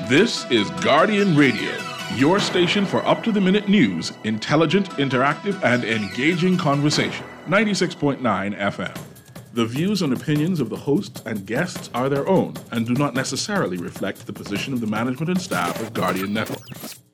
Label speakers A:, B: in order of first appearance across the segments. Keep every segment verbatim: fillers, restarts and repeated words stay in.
A: This is Guardian Radio, your station for up-to-the-minute news, intelligent, interactive, and engaging conversation. ninety-six point nine F M. The views and opinions of the hosts and guests are their own and do not necessarily reflect the position of the management and staff of Guardian Network.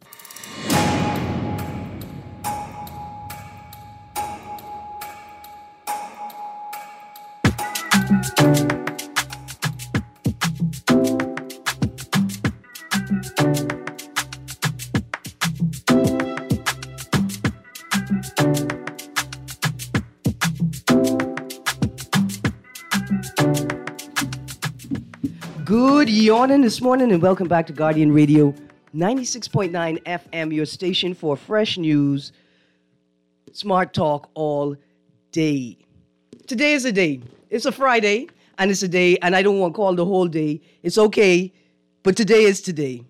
B: Good yawning this morning and welcome back to Guardian Radio ninety-six point nine F M, your station for fresh news, smart talk all day. Today is a day. It's a Friday and it's a day, and I don't want to call the whole day. It's okay, but today is today.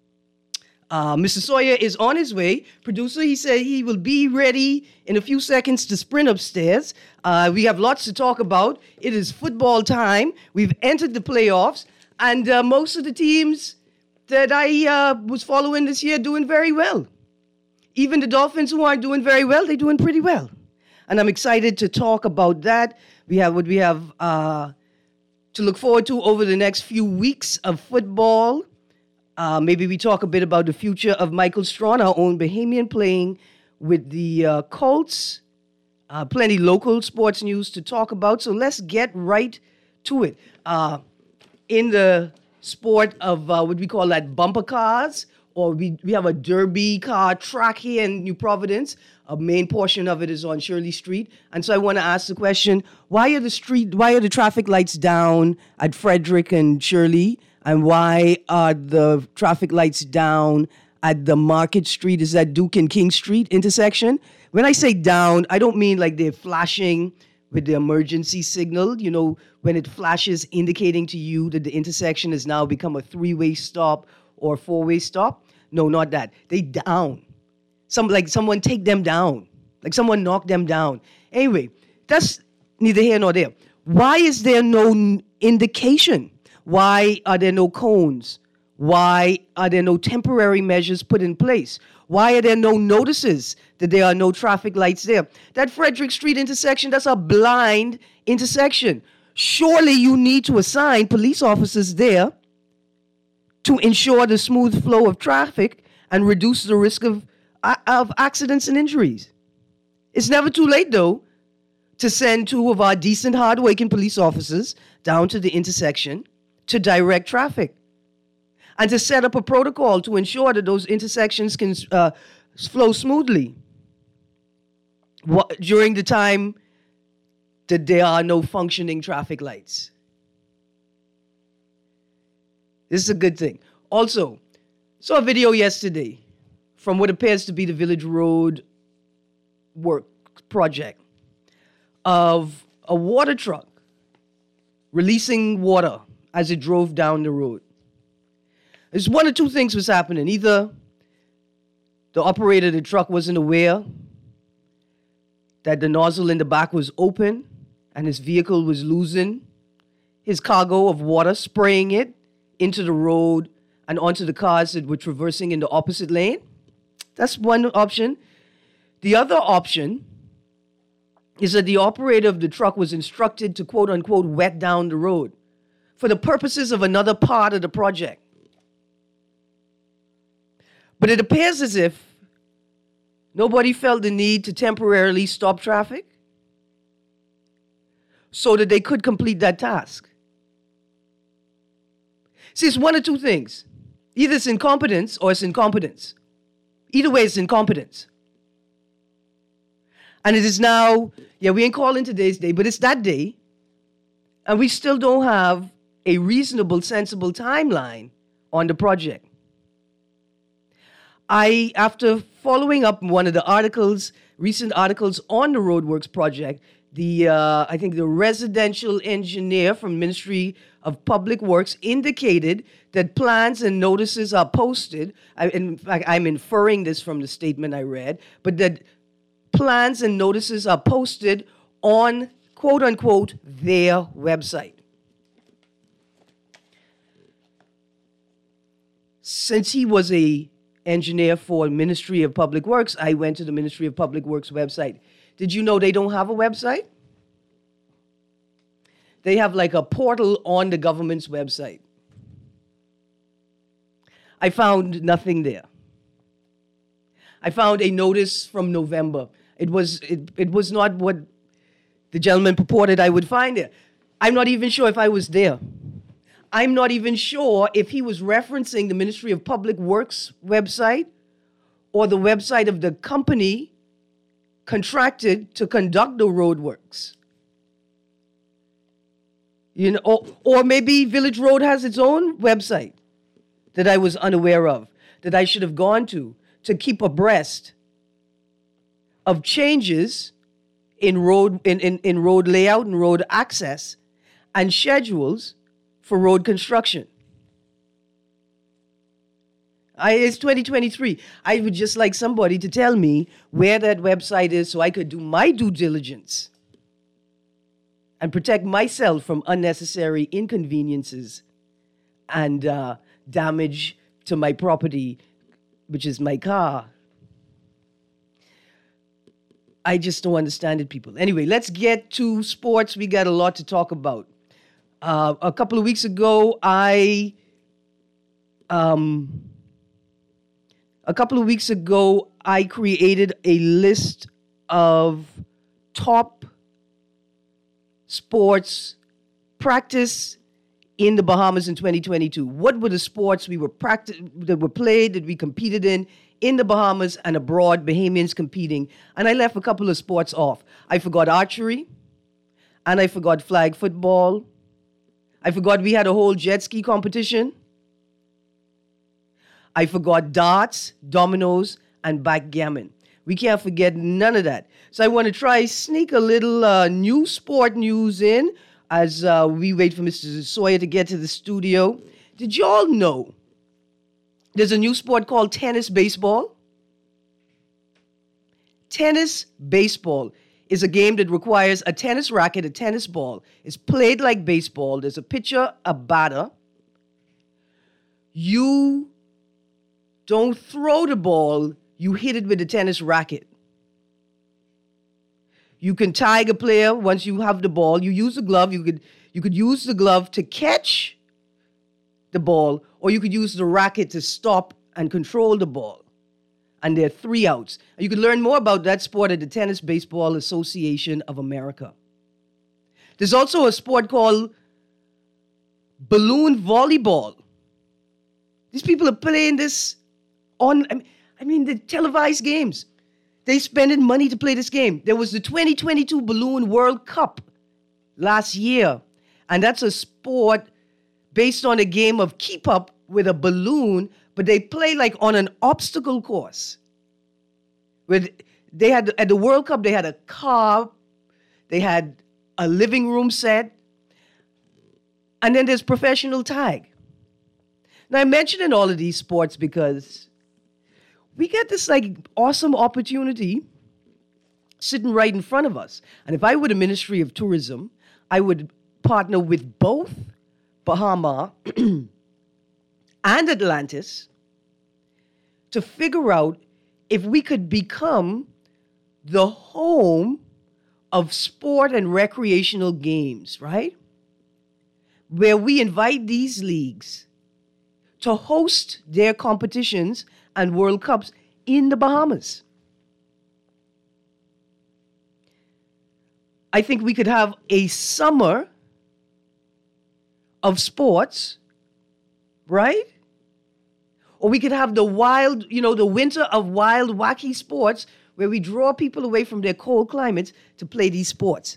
B: Uh, Mister Sawyer is on his way. Producer, he said he will be ready in a few seconds to sprint upstairs. Uh, we have lots to talk about. It is football time. We've entered the playoffs. And uh, most of the teams that I uh, was following this year doing very well. Even the Dolphins who aren't doing very well, they're doing pretty well. And I'm excited to talk about that. We have what we have uh, to look forward to over the next few weeks of football. Uh, maybe we talk a bit about the future of Michael Strawn, our own Bahamian, playing with the uh, Colts. Uh, plenty local sports news to talk about. So let's get right to it. Uh, in the sport of uh, what we call that bumper cars, or we, we have a derby car track here in New Providence. A main portion of it is on Shirley Street. And so I want to ask the question, why are the street, why are the traffic lights down at Frederick and Shirley? And why are the traffic lights down at the Market Street, is that Duke and King Street intersection? When I say down, I don't mean like they're flashing with the emergency signal, you know, when it flashes indicating to you that the intersection has now become a three-way stop or four-way stop. No, not that. They down. Some like someone take them down. Like someone knock them down. Anyway, that's neither here nor there. Why is there no n- indication? Why are there no cones? Why are there no temporary measures put in place? Why are there no notices that there are no traffic lights there? That Frederick Street intersection, that's a blind intersection. Surely you need to assign police officers there to ensure the smooth flow of traffic and reduce the risk of, of accidents and injuries. It's never too late, though, to send two of our decent, hard-working police officers down to the intersection to direct traffic and to set up a protocol to ensure that those intersections can uh, flow smoothly what, during the time that there are no functioning traffic lights. This is a good thing. Also, saw a video yesterday from what appears to be the Village Road work project of a water truck releasing water as it drove down the road. There's one or two things was happening. Either the operator of the truck wasn't aware that the nozzle in the back was open and his vehicle was losing his cargo of water, spraying it into the road and onto the cars that were traversing in the opposite lane. That's one option. The other option is that the operator of the truck was instructed to, quote unquote, wet down the road for the purposes of another part of the project. But it appears as if nobody felt the need to temporarily stop traffic so that they could complete that task. See, it's one of two things. Either it's incompetence or it's incompetence. Either way, it's incompetence. And it is now, yeah, we ain't calling today's day, but it's that day. And we still don't have a reasonable, sensible timeline on the project. I, after following up one of the articles, recent articles on the Roadworks project, the uh, I think the residential engineer from Ministry of Public Works indicated that plans and notices are posted. I, in fact, I'm inferring this from the statement I read, but that plans and notices are posted on, quote unquote, their website. since he was a engineer for Ministry of Public Works, I went to the Ministry of Public Works website. Did you know they don't have a website? They have like a portal on the government's website. I found nothing there. I found a notice from November. It was it, it was not what the gentleman purported I would find there. I'm not even sure if I was there. I'm not even sure if he was referencing the Ministry of Public Works website or the website of the company contracted to conduct the roadworks. You know, or, or maybe Village Road has its own website that I was unaware of, that I should have gone to, to keep abreast of changes in road in, in, in road layout and road access and schedules for road construction. I, it's twenty twenty-three. I would just like somebody to tell me where that website is so I could do my due diligence and protect myself from unnecessary inconveniences and uh, damage to my property, which is my car. I just don't understand it, people. Anyway, let's get to sports. We got a lot to talk about. Uh, a couple of weeks ago, I... Um, a couple of weeks ago, I created a list of top sports practice in the Bahamas in twenty twenty-two. What were the sports we were practice that were played, that we competed in, in the Bahamas and abroad, Bahamians competing? And I left a couple of sports off. I forgot archery, and I forgot flag football. I forgot we had a whole jet ski competition. I forgot darts, dominoes, and backgammon. We can't forget none of that. So I want to try sneak a little uh, new sport news in as uh, we wait for Mister Sawyer to get to the studio. Did y'all know there's a new sport called tennis baseball? Tennis baseball is a game that requires a tennis racket, a tennis ball. It's played like baseball. There's a pitcher, a batter. You don't throw the ball, you hit it with a tennis racket. You can tag a player once you have the ball. You use the glove. You could you could use the glove to catch the ball, or you could use the racket to stop and control the ball. And there are three outs. You can learn more about that sport at the Tennis Baseball Association of America. There's also a sport called balloon volleyball. These people are playing this on, I mean, the televised games. They spending money to play this game. There was the twenty twenty-two Balloon World Cup last year. And that's a sport based on a game of keep up with a balloon, but they play like on an obstacle course. With they had at the World Cup, they had a car, they had a living room set, and then there's professional tag. Now, I'm mentioning all of these sports because we get this like awesome opportunity sitting right in front of us. And if I were the Ministry of Tourism, I would partner with both Bahama and Atlantis to figure out if we could become the home of sport and recreational games, right? Where we invite these leagues to host their competitions and World Cups in the Bahamas. I think we could have a summer of sports, right? Or we could have the wild, you know, the winter of wild, wacky sports where we draw people away from their cold climates to play these sports.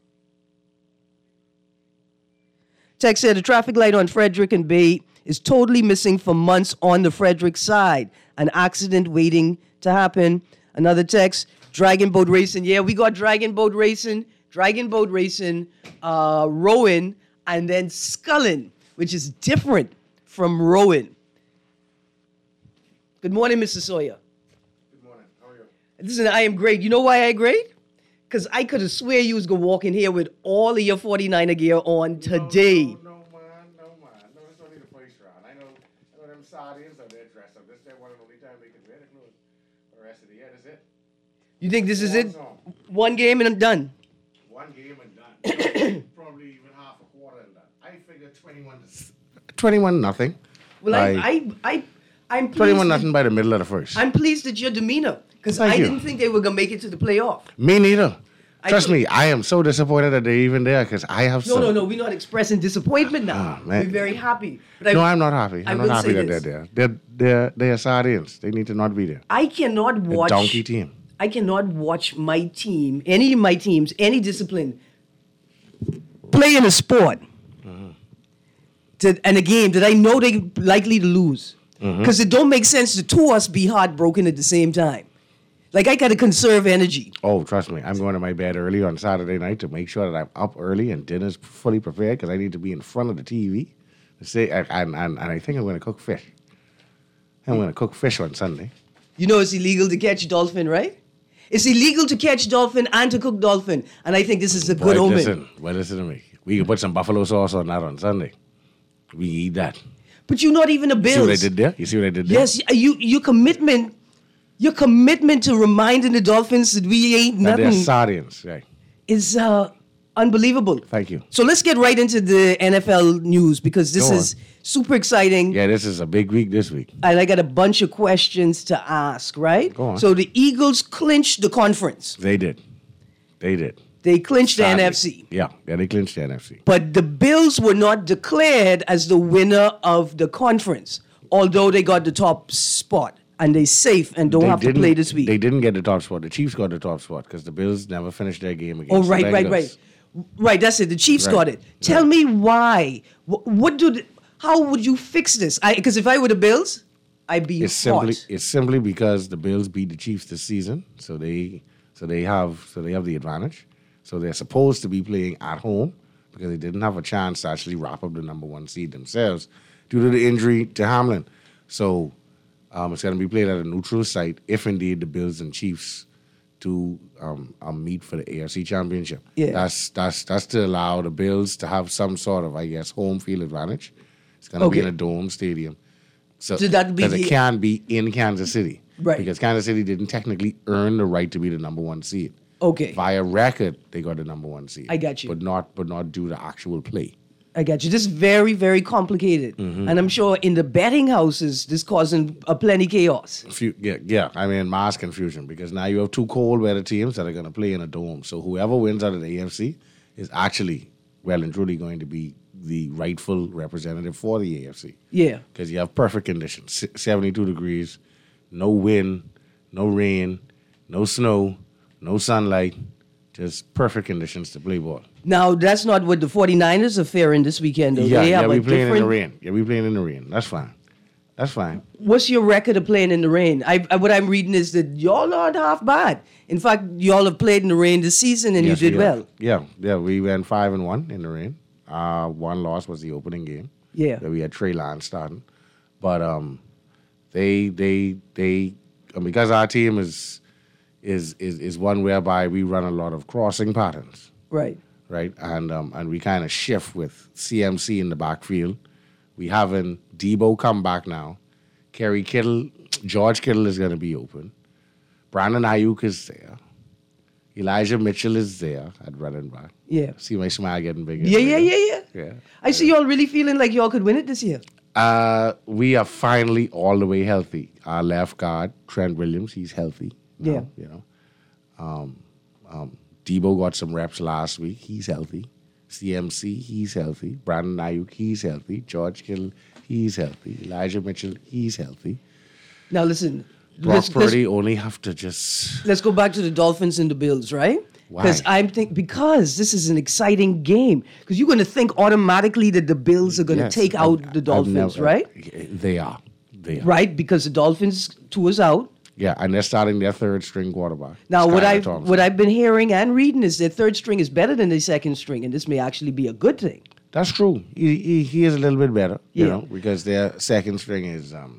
B: Text said the traffic light on Frederick and Bay is totally missing for months on the Frederick side. An accident waiting to happen. Another text, dragon boat racing. Yeah, we got dragon boat racing, dragon boat racing, uh, rowing, and then sculling, which is different from rowing. Good morning, Mister Sawyer.
C: Good morning. How are you?
B: Listen, I am great. You know why I great? Because I could have swear you was going to walk in here with all of your forty-niner gear on today.
C: No, no, no, man. No, man. No, it's only the first round. I know, I know them sardines Guardians are there dressed up. This is their one and only time they can wear the clothes. The rest of the year, that's it.
B: You think this is
C: One
B: it?
C: song.
B: One game and I'm done.
C: One game and done. Probably even half a quarter and done. I figure twenty-one to twenty-one nothing.
B: Well, I, I, I, I'm pleased.
C: twenty-one
B: that-
C: nothing by the middle of the first.
B: I'm pleased at your demeanor because
C: Thank
B: I
C: you.
B: didn't think they were gonna make it to the playoff.
C: Me neither.
B: I
C: Trust
B: do-
C: me, I am so disappointed that they're even there because I have
B: No,
C: some.
B: no, no. We're not expressing disappointment now.
C: Ah, man.
B: We're very happy. But I,
C: No, I'm not happy.
B: I
C: I'm
B: will
C: not happy
B: say
C: that
B: this.
C: they're there. They're, they're, they're sardines. They need to not be there.
B: I cannot
C: A
B: watch.
C: donkey team.
B: I cannot watch my team, any of my teams, any discipline, play in a sport
C: Mm-hmm.
B: to, and a game that I know they're likely to lose.
C: Mm-hmm.
B: Because it don't make sense to two of us be heartbroken at the same time. Like, I got to conserve energy.
C: Oh, trust me. I'm going to my bed early on Saturday night to make sure that I'm up early and dinner's fully prepared because I need to be in front of the T V. To say, and, and, and I think I'm going to cook fish. I'm going to cook fish on Sunday.
B: You know it's illegal to catch dolphin, right? It's illegal to catch dolphin and to cook dolphin. And I think this is a good
C: Boy,
B: omen.
C: listen, well, listen to me. We can put some buffalo sauce on that on Sunday. We eat that.
B: But you're not even a
C: You
B: Bills.
C: see what I did there? You see what I did there?
B: Yes, you your commitment, your commitment to reminding the Dolphins that we ain't
C: That they're
B: nothing
C: sardines. Right.
B: is uh, unbelievable.
C: Thank you.
B: So let's get right into the N F L news because this
C: Go
B: is super exciting.
C: Yeah, this is a big week this week.
B: And I got a bunch of questions to ask, right?
C: Go on.
B: So the Eagles clinched the conference.
C: They did. They did.
B: They clinched the
C: Sadly.
B: N F C.
C: Yeah, yeah, they clinched the N F C.
B: But the Bills were not declared as the winner of the conference, although they got the top spot. And they're safe and don't
C: They
B: have to
C: didn't-
B: play this week.
C: They didn't get the top spot. The Chiefs got the top spot because the Bills never finished their game against
B: Oh,
C: the
B: right, right,
C: Bengals.
B: right. Right, that's it. The Chiefs
C: Right.
B: got it. Tell
C: Right.
B: me why. What, what do? The, how would you fix this? Because if I were the Bills, I'd be
C: It's
B: hot.
C: simply it's simply because the Bills beat the Chiefs this season, so they so they have so they have the advantage. So they're supposed to be playing at home because they didn't have a chance to actually wrap up the number one seed themselves due to the injury to Hamlin. So um, it's going to be played at a neutral site if indeed the Bills and Chiefs to um, um, meet for the A F C Championship.
B: Yeah.
C: That's that's that's to allow the Bills to have some sort of, I guess, home field advantage. It's going to be
B: Okay.
C: in a dome stadium. So,
B: So that'd be
C: because
B: the-
C: it can be in Kansas City.
B: Right.
C: Because Kansas City didn't technically earn the right to be the number one seed.
B: Okay.
C: Via record, they got the number one seed.
B: I got you.
C: But not but not due to actual play.
B: I got you. This is very, very complicated.
C: Mm-hmm.
B: And I'm sure in the betting houses, this causing a plenty chaos.
C: Fu- Yeah, yeah, I mean, mass confusion because now you have two cold weather teams that are going to play in a dome. So whoever wins out of the A F C is actually well and truly going to be the rightful representative for the A F C.
B: Yeah.
C: Because you have perfect conditions, se- seventy-two degrees, no wind, no rain, no snow, no sunlight, just perfect conditions to play ball.
B: Now, that's not what the 49ers are faring this weekend. Though.
C: Yeah,
B: they
C: yeah,
B: have
C: we
B: a
C: playing in the
B: different-
C: rain. Yeah, we playing in the rain. That's fine. That's fine.
B: What's your record of playing in the rain? I, I, what I'm reading is that y'all aren't half bad. In fact, y'all have played in the rain this season and
C: Yes,
B: you did
C: we have.
B: well.
C: Yeah, yeah, we went five and one in the rain. Uh, one loss was the opening game.
B: Yeah.
C: Where we had Trey Lance starting, but um, they they they um, because our team is is is is one whereby we run a lot of crossing patterns.
B: Right.
C: Right, and um, and we kind of shift with C M C in the backfield. We having Debo come back now. Kerry Kittle, George Kittle is going to be open. Brandon Ayuk is there. Elijah Mitchell is there at running back.
B: Yeah.
C: See my smile getting bigger. and
B: Yeah, yeah,
C: bigger.
B: yeah, yeah.
C: Yeah.
B: I see y'all really feeling like y'all could win it this year.
C: Uh, we are finally all the way healthy. Our left guard, Trent Williams, he's healthy. now,
B: Yeah.
C: You know. Um, um, Debo got some reps last week. He's healthy. C M C, he's healthy. Brandon Ayuk, he's healthy. George Kittle, he's healthy. Elijah Mitchell, he's healthy.
B: Now listen,
C: Brock
B: let's, let's,
C: Purdy only have to just...
B: let's go back to the Dolphins and the Bills, right?
C: Why?
B: Because I'm think because this is an exciting game. Because you're going to think automatically that the Bills are going to
C: Yes,
B: take
C: I've-
B: out the
C: I've
B: Dolphins,
C: never-
B: right?
C: They are. They are.
B: Right, because the Dolphins two is out.
C: Yeah, and they're starting their third string quarterback.
B: Now, what
C: Skylar
B: I've
C: Thompson.
B: what I've been hearing and reading is that third string is better than the second string, and this may actually be a good thing.
C: That's true. He, he, he is a little bit better, you
B: Yeah.
C: know, because their second string is, um,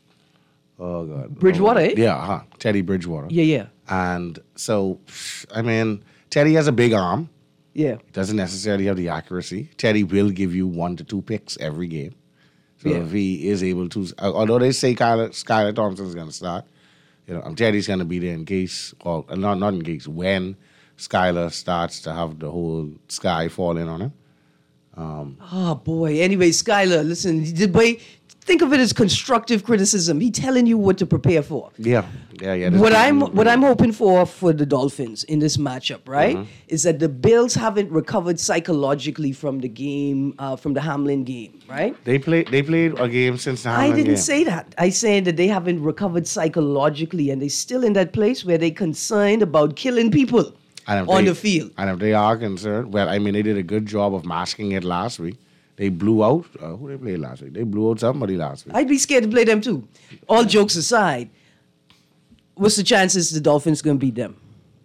C: oh, God.
B: Bridgewater,
C: oh,
B: eh?
C: Yeah, uh-huh. Teddy Bridgewater.
B: Yeah, yeah,
C: And so, I mean, Teddy has a big arm.
B: yeah.
C: Doesn't necessarily have the accuracy. Teddy will give you one to two picks every game. So
B: Yeah.
C: if he is able to, uh, although they say Skylar, Skylar Thompson is going to start, you know, I'm glad he's going to be there in case, or uh, not not in case, when Skylar starts to have the whole sky fall in on him.
B: Oh boy. Anyway, Skylar, listen, the boy, think of it as constructive criticism. He telling you what to prepare for.
C: Yeah, yeah, yeah. this
B: What
C: is-
B: I'm what I'm hoping for for the Dolphins in this matchup, right,
C: Mm-hmm.
B: is that the Bills haven't recovered psychologically from the game, uh, from the Hamlin game, right?
C: They played. They played a game since the
B: I
C: Hamlin
B: didn't
C: game.
B: say that. I said that they haven't recovered psychologically, and they're still in that place where they're concerned about killing people
C: And if
B: on
C: they-
B: the field.
C: And if they are concerned, well, I mean, they did a good job of masking it last week. They blew out. Uh, who they played last week? They blew out somebody last week.
B: I'd be scared to play them too. All jokes aside, what's the chances the Dolphins gonna beat them?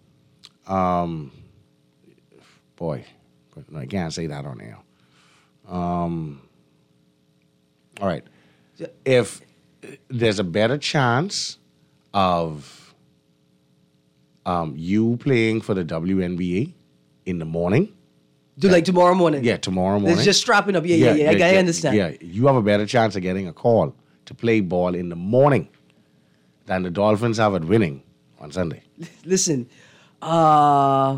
C: Boy, but no, I can't say that on air. Um, all right. If there's a better chance of um, you playing for the W N B A in the morning,
B: Do like tomorrow morning?
C: yeah, tomorrow morning.
B: It's just strapping up. Yeah, yeah, yeah. I, I understand.
C: Yeah, you have a better chance of getting a call to play ball in the morning than the Dolphins have at winning on Sunday.
B: Listen, uh,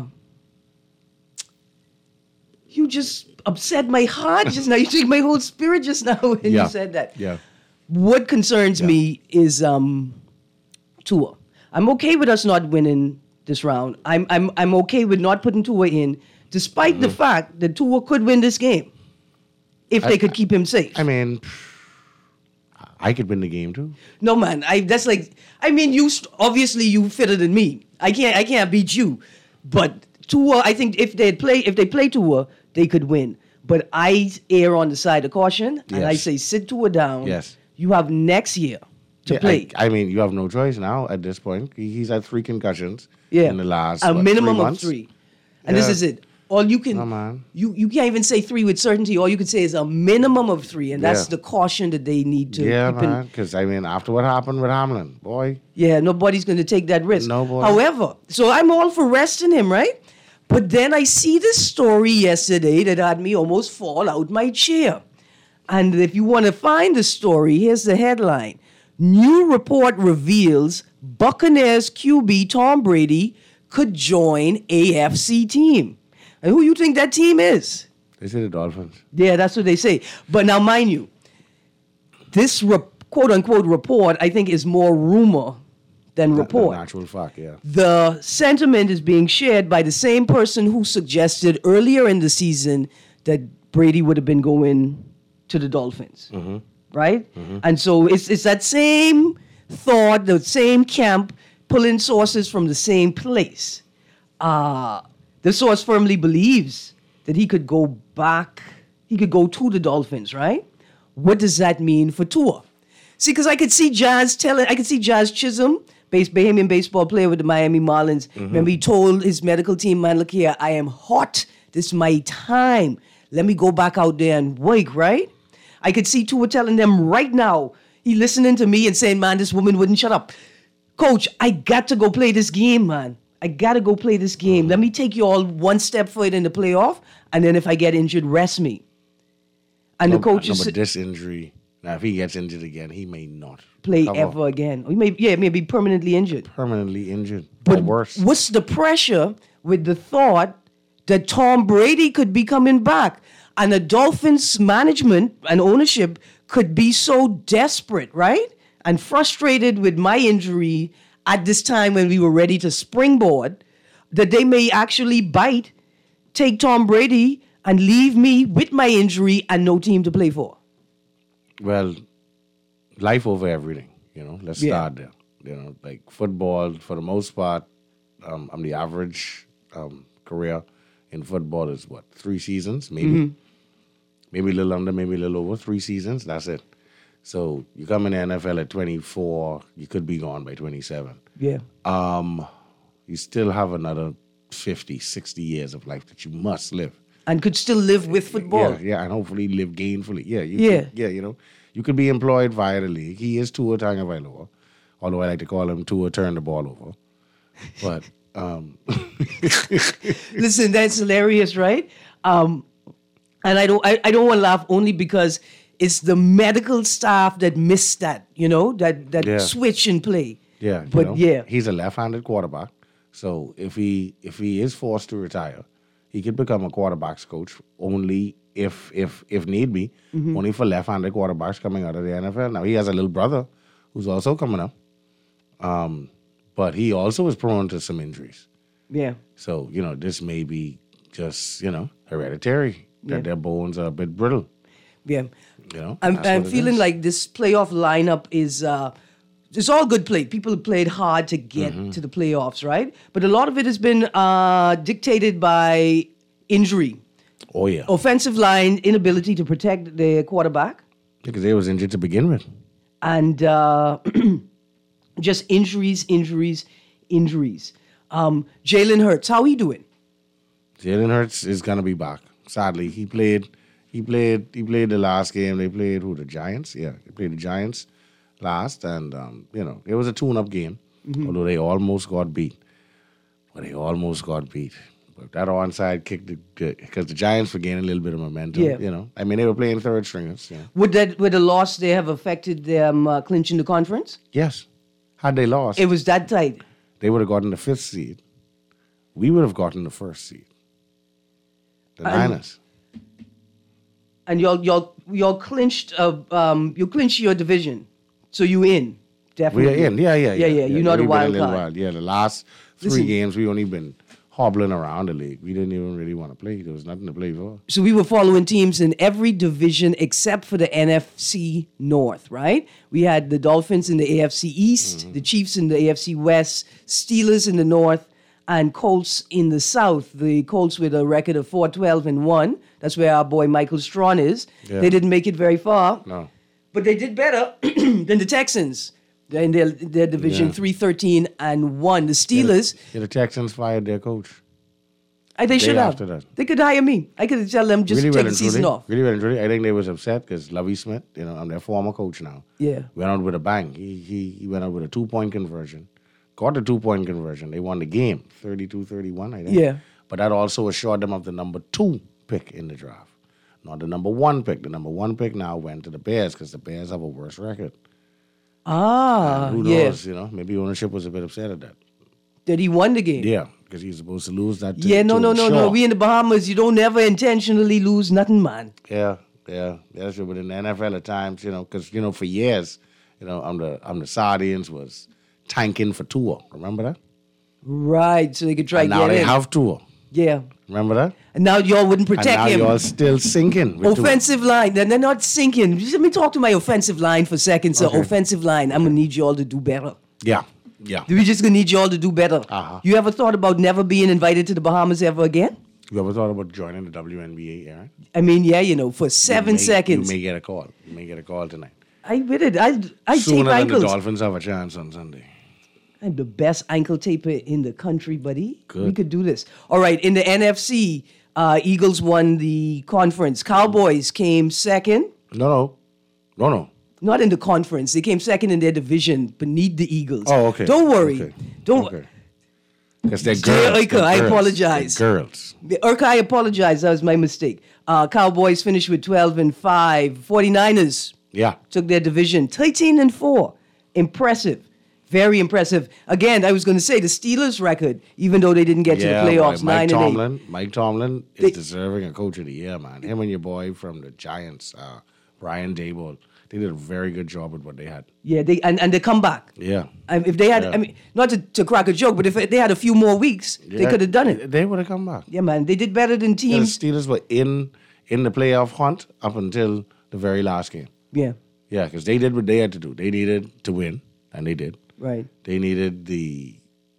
B: you just upset my heart just now. You took my whole spirit just now when
C: Yeah.
B: you said that.
C: Yeah.
B: What concerns me is um, Tua. I'm okay with us not winning this round. I'm I'm I'm okay with not putting Tua in, despite
C: Mm-hmm.
B: the fact that Tua could win this game if they could keep him safe.
C: I mean, I could win the game too.
B: No man, I that's like I mean you st- obviously you fitter than me. I can't I can't beat you, but Tua. I think if they play if they play Tua, they could win. But I err on the side of caution, and I
C: Yes.
B: say sit Tua down.
C: Yes.
B: You have next year to
C: Yeah,
B: play.
C: I, I mean, you have no choice now at this point. He- He's had three concussions
B: yeah,
C: in the last
B: a
C: what,
B: minimum
C: three
B: of
C: months?
B: three, and this
C: Yeah.
B: is it. All you can
C: No, man.
B: you you can't even say three with certainty. All you can say is a minimum of three, and that's
C: Yeah.
B: the caution that they need to
C: Yeah,
B: keep in.
C: man. Because I mean, after what happened with Hamlin, boy,
B: Yeah, nobody's going to take that risk.
C: No, boy.
B: However, so I'm all for resting him, right? But then I see this story yesterday that had me almost fall out my chair. And if you want to find the story, here's the headline. New report reveals Buccaneers Q B Tom Brady could join A F C team. And who you think that team is?
C: they say the Dolphins.
B: Yeah, that's what they say. But now, mind you, this re- quote unquote report, I think, is more rumor than
C: Not-
B: report.
C: not actual fact, yeah.
B: The sentiment is being shared by the same person who suggested earlier in the season that Brady would have been going to the Dolphins. Right? And so it's, it's that same thought, the same camp, pulling sources from the same place. Uh, the source firmly believes that he could go back, he could go to the Dolphins, right? What does that mean for Tua? See, because I could see Jazz telling, I could see Jazz Chisholm, base, Bahamian baseball player with the Miami Marlins. Remember, he told his medical team, man, look here, I am hot. This is my time. Let me go back out there and work, right? I could see Tua telling them right now, he listening to me and saying, man, this woman wouldn't shut up. Coach, I got to go play this game, man. I got to go play this game. Let me take you all one step further in the playoff, and then if I get injured, rest me. And
C: No,
B: the coach
C: no,
B: is
C: but this injury, now if he gets injured again, he may not
B: play
C: cover.
B: ever again. Or he may, yeah, maybe permanently injured.
C: Permanently injured
B: But
C: or worse.
B: what's the pressure with the thought that Tom Brady could be coming back? And the Dolphins management and ownership could be so desperate, right? And frustrated with my injury at this time when we were ready to springboard, that they may actually bite, take Tom Brady, and leave me with my injury and no team to play for.
C: Well, life over everything, you know. Let's
B: Yeah.
C: start there. You know, like football, for the most part, um, I'm the average um, career in football is what, three seasons, maybe?
B: Mm-hmm.
C: Maybe a little under, maybe a little over, three seasons, that's it. So you come in the N F L at twenty-four, you could be gone by twenty-seven.
B: Yeah.
C: You still have another fifty, sixty years of life that you must live.
B: And could still live with football.
C: Yeah, yeah, and hopefully live gainfully. Yeah, you
B: Yeah.
C: could- yeah, you know, you could be employed via the league. He is Tua Tagovailoa, although I like to call him Tua turn the ball over. But um,
B: Listen, that's hilarious, right? Um, and I don't, I, I don't want to laugh only because it's the medical staff that missed that, you know, that, that
C: Yeah.
B: switch and play.
C: Yeah, you
B: But
C: know,
B: yeah.
C: he's a left-handed quarterback. So if he if he is forced to retire, he could become a quarterbacks coach only if if if need be,
B: Mm-hmm.
C: only for left-handed quarterbacks coming out of the N F L. Now he has a little brother who's also coming up, um, but he also is prone to some injuries.
B: Yeah.
C: So you know this may be just you know hereditary that
B: Yeah.
C: their bones are a bit brittle.
B: Yeah.
C: You know,
B: I'm,
C: that's
B: I'm
C: what it
B: feeling
C: is.
B: like this playoff lineup is uh, it's all good play. People have played hard to get
C: Mm-hmm.
B: to the playoffs, right? But a lot of it has been uh, dictated by injury,
C: Oh yeah,
B: offensive line inability to protect the quarterback,
C: because they was injured to begin with.
B: and uh, just injuries, injuries, injuries. Um, Jalen Hurts, how he doing?
C: Jalen Hurts is gonna be back. Sadly, he played. He played. He played the last game. They played who? The Giants. Yeah, they played the Giants last, and um, you know it was a tune-up game. Although they almost got beat, but they almost got beat. But that onside kick, because the, the Giants were gaining a little bit of momentum.
B: Yeah.
C: You know, I mean they were playing third stringers. Yeah.
B: Would that would the loss they have affected them uh, clinching the conference?
C: Yes. Had they lost,
B: It was that tight.
C: they would have gotten the fifth seed. We would have gotten the first seed. The
B: And-
C: Niners.
B: And y'all y'all y'all clinched uh, um you clinched your division, so you in
C: We
B: definitely.
C: are in. Yeah, yeah,
B: yeah, yeah. You're not a
C: We've been
B: wild
C: little
B: card.
C: while. Yeah, the last three
B: Listen.
C: games we only been hobbling around the league. We didn't even really want to play. There was nothing to play for.
B: So we were following teams in every division except for the N F C North, right? We had the Dolphins in the A F C East,
C: Mm-hmm.
B: the Chiefs in the A F C West, Steelers in the North, and Colts in the South. The Colts with a record of four twelve and one. That's where our boy Michael Strawn is.
C: Yeah.
B: They didn't make it very far.
C: No.
B: But they did better than the Texans. They're in their, their division,
C: Yeah.
B: three thirteen and one. The Steelers,
C: Yeah, the Texans fired their coach.
B: I, they should have.
C: after that.
B: They could hire me. I could tell them just
C: really
B: take
C: well
B: the
C: and
B: season
C: truly.
B: off.
C: Really well and truly. I think they was upset because Lovie Smith, you know, I'm their former coach now.
B: Yeah.
C: Went out with a bang. He he he went out with a two point conversion. Got the two point conversion. They won the game, thirty-two thirty-one, I think.
B: Yeah.
C: But that also assured them of the number two pick in the draft. Not the number one pick. The number one pick now went to the Bears because the Bears have a worse record.
B: Ah,
C: Who
B: yeah.
C: knows, you know? Maybe ownership was a bit upset at that.
B: That he won the game.
C: Yeah, because he's supposed to lose that. To,
B: Yeah, no,
C: to
B: no, no, no.
C: Shaw.
B: We in the Bahamas, you don't ever intentionally lose nothing, man.
C: Yeah, yeah, that's true. But in the N F L at times, you know, because you know, for years, you know, I'm the I'm the Sardians was tanking for Tua. Remember that?
B: Right, so they could try
C: And
B: to
C: now
B: get
C: they
B: in.
C: have Tua.
B: Yeah.
C: Remember that?
B: And now y'all wouldn't
C: And
B: protect
C: now
B: him.
C: you're still sinking. With Tua.
B: Offensive line, then they're not sinking. Just let me talk to my offensive line for a second. So,
C: Okay.
B: offensive line, I'm gonna need y'all to do better.
C: Yeah, yeah.
B: We just gonna need y'all to do better.
C: Uh-huh.
B: You ever thought about never being invited to the Bahamas ever again?
C: You ever thought about joining the W N B A, Aaron?
B: I mean, yeah, you know, for seven
C: You may-
B: seconds.
C: You may get a call. You may get a call tonight.
B: I with it. I I tape
C: Sooner than the
B: ankles.
C: Dolphins have a chance on Sunday.
B: I'm the best ankle taper in the country, buddy. We
C: Good.
B: could do this. All right, in the N F C, uh, Eagles won the conference. Cowboys came second.
C: No, no, no, no.
B: Not in the conference. They came second in their division beneath the Eagles.
C: Oh, okay.
B: Don't worry.
C: Okay.
B: Don't.
C: Okay. Because they're
B: Jay
C: girls.
B: Oika,
C: They're
B: I
C: girls.
B: apologize.
C: They're girls.
B: Urk, I apologize. That was my mistake. Uh, Cowboys finished with twelve and five. 49ers
C: Yeah.
B: took their division thirteen and four. Impressive. Very impressive. Again, I was going to say the Steelers record, even though they didn't get
C: yeah,
B: to the playoffs,
C: boy, Mike
B: nine
C: Tomlin,
B: and eight.
C: Mike Tomlin is
B: They-
C: deserving a coach of the year, man. Him and your boy from the Giants, uh, Brian Daboll, they did a very good job with what they had.
B: Yeah, they and, and they come back.
C: Yeah.
B: Um, if they had,
C: Yeah.
B: I mean, not to, to crack a joke, but if they had a few more weeks, they
C: Yeah,
B: could have done it.
C: They would have come back.
B: Yeah, man, they did better than
C: Yeah, the
B: teams.
C: Steelers were in in the playoff hunt up until the very last game.
B: Yeah,
C: Yeah, because they did what they had to do. They needed to win, and they did.
B: right.
C: They needed the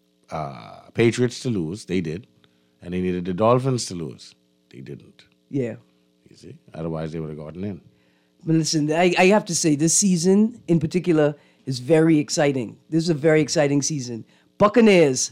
C: uh, Patriots to lose. They did. And they needed the Dolphins to lose. They didn't.
B: Yeah.
C: You see? Otherwise, they would have gotten in.
B: But listen, I, I have to say, this season in particular is very exciting. This is a very exciting season. Buccaneers,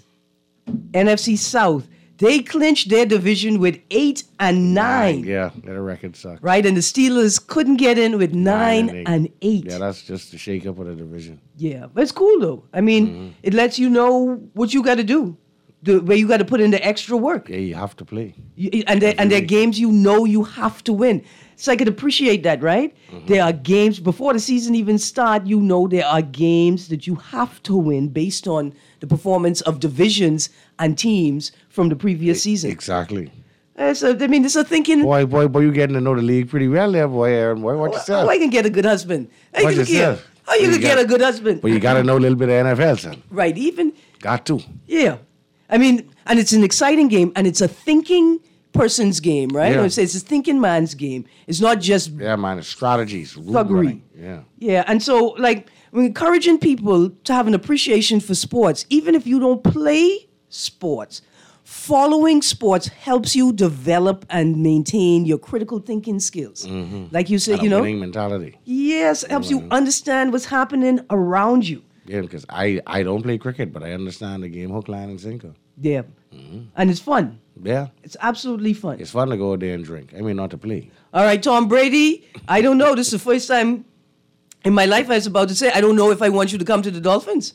B: N F C South, they clinched their division with eight and nine,
C: Yeah, their record sucks.
B: right? And the Steelers couldn't get in with nine,
C: Nine
B: and eight.
C: Yeah, that's just the shake up of the division.
B: Yeah, but it's cool though. I mean,
C: Mm-hmm.
B: it lets you know what you got to do, the, where you got to put in the extra work.
C: Yeah, you have to play.
B: You, and there, and there are games you know you have to win. So I could appreciate that, right? Mm-hmm. There are games, before the season even start, you know there are games that you have to win based on the performance of divisions and teams from the previous season.
C: Exactly.
B: Uh, so, I mean, it's a thinking...
C: Boy, boy, boy, you getting to know the league pretty well there, boy, Aaron. Boy, watch yourself.
B: How I can get a good husband? How
C: watch
B: you can
C: yourself.
B: Get, how you, you can got, get a good husband?
C: But you got to know a little bit of N F L, son.
B: Right, even...
C: Got to.
B: Yeah. I mean, and it's an exciting game, and it's a thinking person's game, right?
C: Yeah.
B: I would say it's a thinking man's game. It's not just...
C: Yeah, man, it's strategies,
B: thuggery.
C: Yeah.
B: Yeah, and so, like, we're encouraging people to have an appreciation for sports, even if you don't play sports. Following sports helps you develop and maintain your critical thinking skills. Mm-hmm. Like you said,
C: and
B: you
C: a
B: know...
C: winning mentality.
B: Yes, it helps mm-hmm. you understand what's happening around you.
C: Yeah, because I, I don't play cricket, but I understand the game hook, line, and sinker.
B: Yeah. Mm-hmm. And it's fun.
C: Yeah.
B: It's absolutely fun.
C: It's fun to go out there and drink. I mean, not to play.
B: All right, Tom Brady, I don't know. This is the first time in my life I was about to say, I don't know if I want you to come to the Dolphins.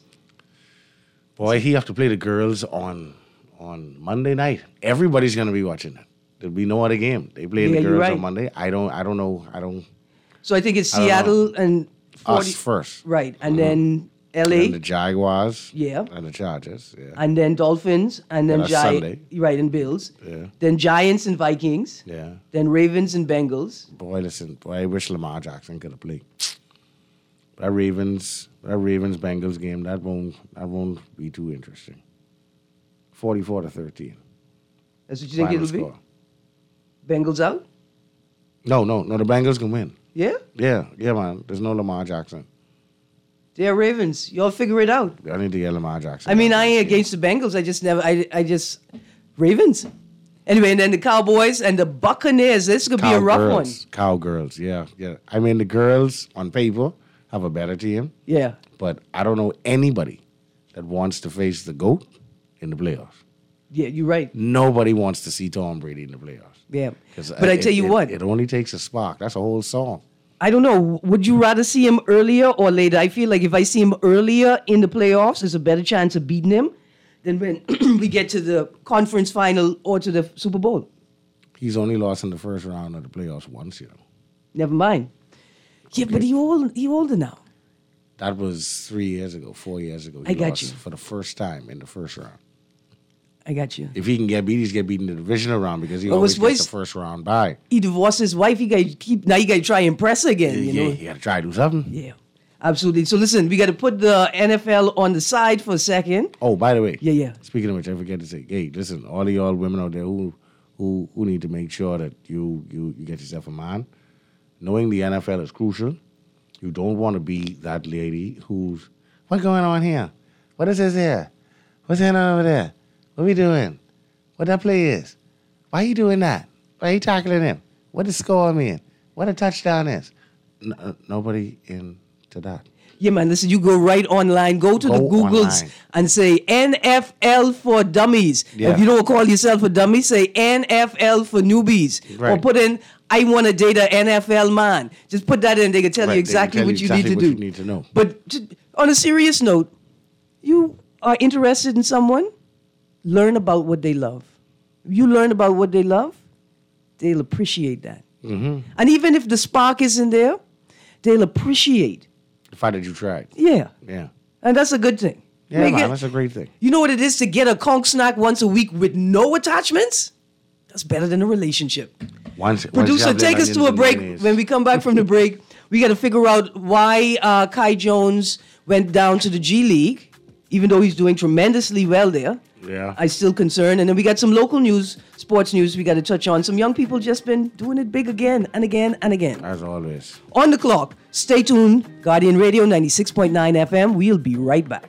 C: Boy, he have to play the girls on on Monday night. Everybody's going to be watching it. There'll be no other game. They play
B: Yeah,
C: the
B: you're
C: girls
B: right.
C: on Monday. I don't I don't know. I don't...
B: So I think it's
C: I don't
B: Seattle and... forty
C: Us first.
B: Right, and then L A.
C: And the Jaguars.
B: Yeah.
C: And the Chargers. Yeah.
B: And then Dolphins, and then
C: Yeah, that's
B: Giants.
C: Sunday.
B: Right, and Bills.
C: Yeah.
B: Then Giants and Vikings.
C: Yeah.
B: Then Ravens and Bengals.
C: Boy, listen. Boy, I wish Lamar Jackson could have played. That Ravens, that Ravens Bengals game, that won't that won't be too interesting. Forty-four to thirteen.
B: That's what you think
C: Final
B: it'll
C: score.
B: be? Bengals out?
C: No, no, no. The Bengals can win.
B: Yeah?
C: Yeah, yeah, man. There's no Lamar Jackson.
B: They're Ravens. Y'all figure it out.
C: I need to get Lamar Jackson.
B: I mean, I ain't against the Bengals. I just never, I, I just, Ravens. Anyway, and then the Cowboys and the Buccaneers. This is going to be a rough one.
C: Cowgirls, yeah, yeah. I mean, the girls on paper have a better team,
B: Yeah.
C: but I don't know anybody that wants to face the GOAT in the playoffs.
B: Yeah, you're right.
C: Nobody wants to see Tom Brady in the playoffs.
B: Yeah.
C: 'Cause,
B: But
C: uh,
B: I tell
C: it-
B: you
C: it-
B: what.
C: It only takes a spark. That's a whole song.
B: I don't know. Would you rather see him earlier or later? I feel like if I see him earlier in the playoffs, there's a better chance of beating him than when we get to the conference final or to the Super Bowl.
C: He's only lost in the first round of the playoffs once, you know.
B: Never mind. Yeah, but he old, he older now.
C: That was three years ago, four years ago. He
B: I got
C: lost
B: you.
C: for the first time in the first round.
B: I got you.
C: If he can get beat, he's get beat in the divisional round because he
B: Well,
C: always
B: what's-
C: gets the first round bye.
B: He divorced his wife. He got to keep now. You got to try and impress her again. You
C: yeah,
B: know.
C: you got to try to do something.
B: Yeah, absolutely. So listen, we got to put the N F L on the side for a second.
C: Oh, by the way.
B: Yeah, yeah.
C: Speaking of which, I forget to say, hey, listen, all of y'all women out there who who who need to make sure that you you, you get yourself a man. Knowing the N F L is crucial. You don't want to be that lady who's, what's going on here? What is this here? What's going on over there? What we doing? What that play is? Why you doing that? Why you tackling him? What the score mean? What a touchdown is? N- uh, nobody into that.
B: Yeah, man. Listen, you go right online. Go to
C: Go
B: the Googles
C: online.
B: and say N F L for dummies.
C: Yeah.
B: If you don't call yourself a dummy, say N F L for newbies. Or
C: Right.
B: put in I want to date an N F L man. Just put that in. They can tell
C: Right,
B: you
C: they can
B: exactly
C: tell
B: what you
C: exactly
B: need to
C: what
B: do.
C: you need to know.
B: But just on a serious note, you are interested in someone, learn about what they love. If you learn about what they love, they'll appreciate that.
C: Mm-hmm.
B: And even if the spark isn't there, they'll appreciate.
C: The fact that you tried.
B: Yeah.
C: Yeah.
B: And that's a good thing.
C: Yeah,
B: Make
C: man,
B: it-
C: that's a great thing.
B: you know what it is to get a conch snack once a week with no attachments? That's better than a relationship.
C: Once, once you
B: Producer,
C: have
B: take
C: them
B: us to
C: onions
B: a
C: and
B: break.
C: mayonnaise.
B: When we come back from the break, we got to figure out why uh, Kai Jones went down to the G League, even though he's doing tremendously well there.
C: Yeah.
B: I'm still concerned. And then we got some local news, sports news we got to touch on. Some young people just been doing it big again and again and again.
C: As always.
B: On the clock, stay tuned. Guardian Radio ninety-six point nine F M. We'll be right back.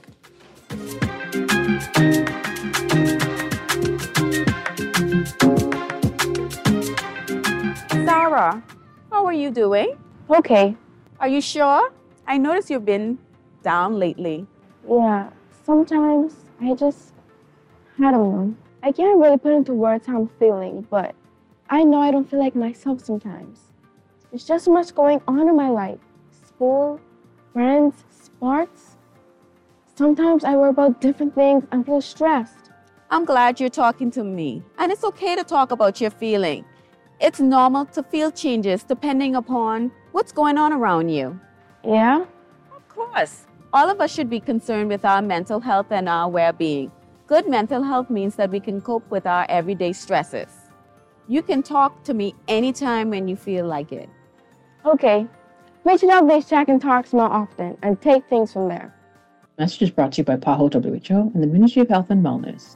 D: Sarah, how are you doing?
E: Okay.
D: Are you sure? I noticed you've been down lately.
E: Yeah. Sometimes I just, I don't know. I can't really put into words how I'm feeling, but I know I don't feel like myself sometimes. There's just so much going on in my life. School, friends, sports. Sometimes I worry about different things and feel stressed.
D: I'm glad you're talking to me. And it's okay to talk about your feeling. It's normal to feel changes depending upon what's going on around you.
E: Yeah?
D: Of course. All of us should be concerned with our mental health and our well-being. Good mental health means that we can cope with our everyday stresses. You can talk to me anytime when you feel like it.
E: Okay. Reach out these chat and talks more often and take things from there.
F: Message is brought to you by PAHO W H O and the Ministry of Health and Wellness.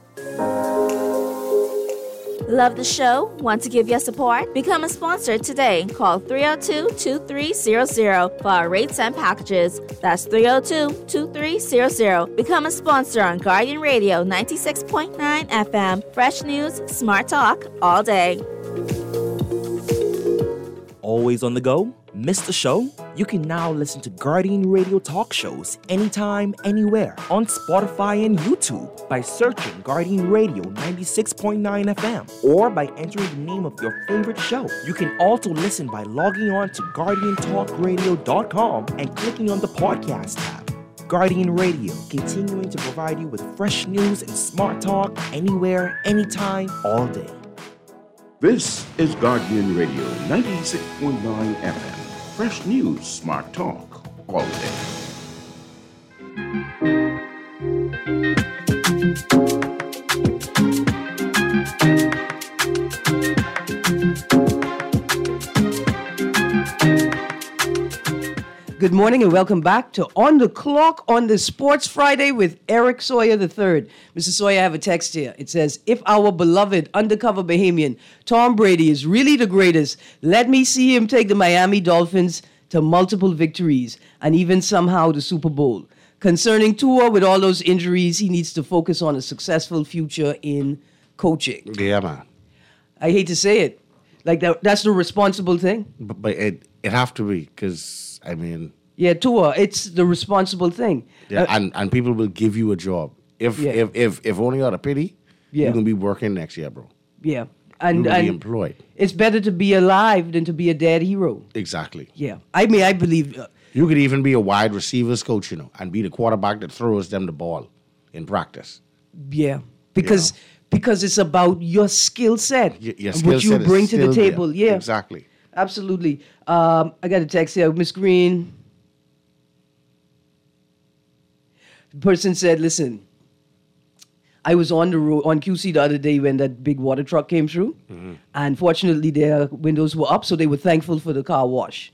G: Love the show? Want to give your support? Become a sponsor today. Call three oh two, two three zero zero for our rates and packages. That's three oh two, two three zero zero. Become a sponsor on Guardian Radio ninety-six point nine F M. Fresh news, smart talk, all day.
H: Always on the go? Missed the show? You can now listen to Guardian Radio talk shows anytime, anywhere on Spotify and YouTube by searching Guardian Radio ninety-six point nine F M or by entering the name of your favorite show. You can also listen by logging on to guardian talk radio dot com and clicking on the podcast tab. Guardian Radio, continuing to provide you with fresh news and smart talk anywhere, anytime, all day.
I: This is Guardian Radio ninety-six point nine F M. Fresh news, smart talk, all day.
B: Good morning and welcome back to On the Clock on the Sports Friday with Eric Sawyer the third. Mister Sawyer, I have a text here. It says, if our beloved undercover Bahamian Tom Brady is really the greatest, let me see him take the Miami Dolphins to multiple victories and even somehow the Super Bowl. Concerning Tua, with all those injuries, he needs to focus on a successful future in coaching.
C: Yeah, man.
B: I hate to say it. Like, that, that's the responsible thing.
C: But, but it it have to be because I mean.
B: Yeah, Tua, it's the responsible thing.
C: Yeah,
B: Uh,
C: and, and people will give you a job. If
B: Yeah.
C: if if if only out of pity,
B: Yeah.
C: you're gonna be working next year, bro.
B: yeah. And,
C: You're gonna be
B: and
C: employed.
B: it's better to be alive than to be a dead hero.
C: Exactly.
B: Yeah. I mean, I believe, uh,
C: You could even be a wide receivers coach, you know, and be the quarterback that throws them the ball in practice.
B: yeah, because because it's about your skill set,
C: Y- your
B: and
C: skill
B: what you
C: set is
B: bring to the
C: still there.
B: table. Yeah,
C: Exactly.
B: absolutely. Um, I got a text here, Miss Green. The person said, "Listen, I was on the road on Q C the other day when that big water truck came through,
C: Mm-hmm.
B: and fortunately their windows were up, so they were thankful for the car wash."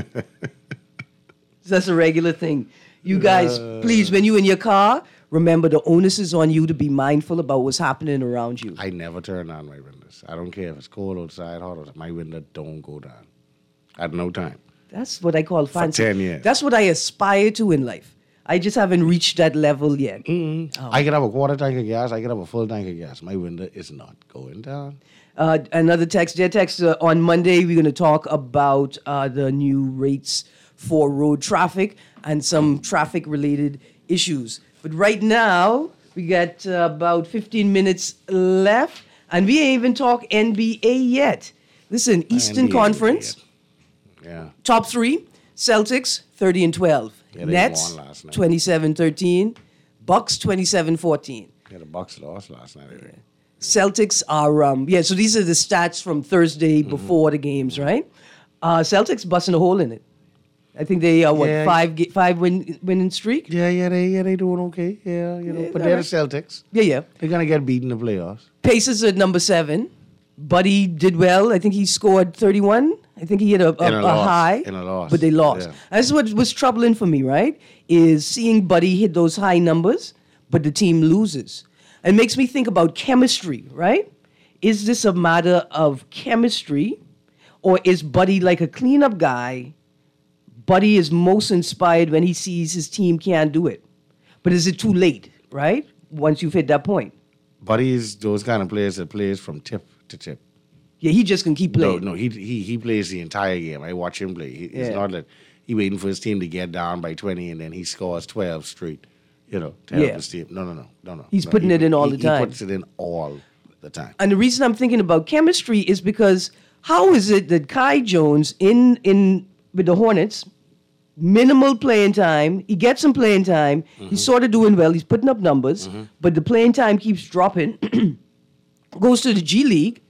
B: That's a regular thing. You guys, please, when you in your car, remember the onus is on you to be mindful about what's happening around you.
C: I never turn on my windows. I don't care if it's cold outside, hot outside. My window don't go down at no time.
B: That's what I call fancy.
C: ten years.
B: That's what I aspire to in life. I just haven't reached that level yet.
C: I could have a quarter tank of gas. I could have a full tank of gas. My window is not going down.
B: Uh, another text, their text uh, on Monday, we're going to talk about uh, the new rates for road traffic and some traffic-related issues. But right now, we got uh, about fifteen minutes left, and we ain't even talk N B A yet. Listen, Eastern
C: N B A
B: Conference,
C: Yeah.
B: top three, Celtics, thirty and twelve.
C: Yeah, they
B: Nets,
C: won last night.
B: twenty-seven thirteen. Bucks, twenty-seven fourteen.
C: Yeah, the Bucks lost last night. Anyway.
B: Celtics are, um, yeah, so these are the stats from Thursday before the games, right? Uh, Celtics busting a hole in it. I think they are, what,
C: Yeah.
B: five ga- five win winning streak?
C: Yeah, yeah, they yeah they doing okay. Yeah, you know,
B: Yeah,
C: but
B: all
C: they're
B: right.
C: the Celtics.
B: Yeah, yeah.
C: They're gonna get beaten in the playoffs.
B: Pacers at number seven. Buddy did well. I think he scored thirty-one. I think he hit a, a,
C: In a
B: a
C: loss.
B: high.
C: In a loss.
B: But they lost.
C: Yeah.
B: That's what was troubling for me, right? Is seeing Buddy hit those high numbers, but the team loses. It makes me think about chemistry, right? Is this a matter of chemistry, or is Buddy like a cleanup guy? Buddy is most inspired when he sees his team can't do it. But is it too late, right? Once you've hit that point.
C: Buddy's those kind of players that plays from tip to tip.
B: Yeah, he just can keep
C: No,
B: playing.
C: no, he he he plays the entire game. I watch him play. He, It's
B: Yeah.
C: not that he waiting for his team to get down by twenty and then he scores twelve straight. You know, to help
B: Yeah.
C: his team. No, no, no, no, no.
B: He's
C: no,
B: putting
C: he-
B: it in all
C: he-
B: the time.
C: He puts it in all the time.
B: And the reason I'm thinking about chemistry is because how is it that Kai Jones in in with the Hornets, minimal playing time, he gets some playing time, he's sort of doing well, he's putting up numbers, but the playing time keeps dropping, goes to the G League,